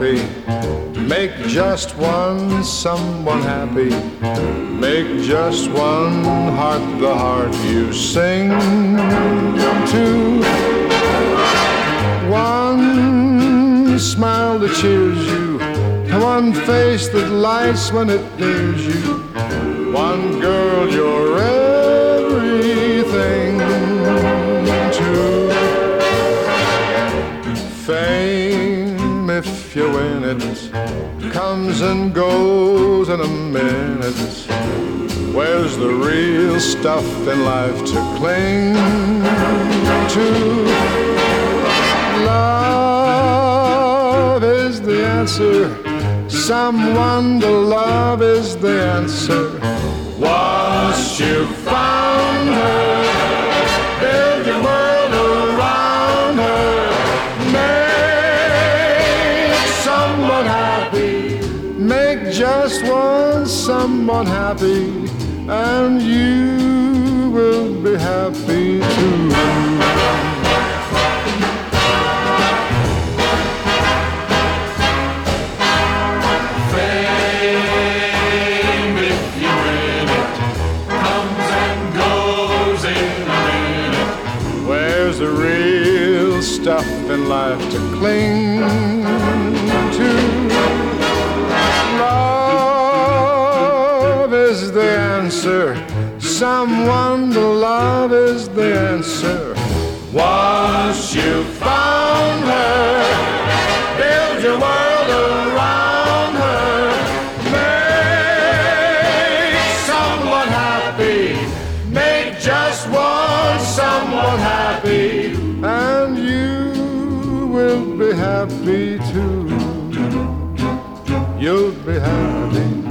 happy. Make just one someone happy. Make just one heart the heart you sing to. One smile that cheers you. One face that lights when it nears you. One girl you're everything to. Fame, if you win it, comes and goes in a minute. Where's the real stuff in life to cling to? Love is the answer. Someone to love is the answer. Once you've found her, build your world around her. Make someone happy. Make just one someone happy, and you will be happy too. The real stuff in life to cling to. Love is the answer. Someone to love is the answer. Once you've found her, build your world around her. Make someone happy. Make just one someone happy, and you will be happy too. You'll be happy.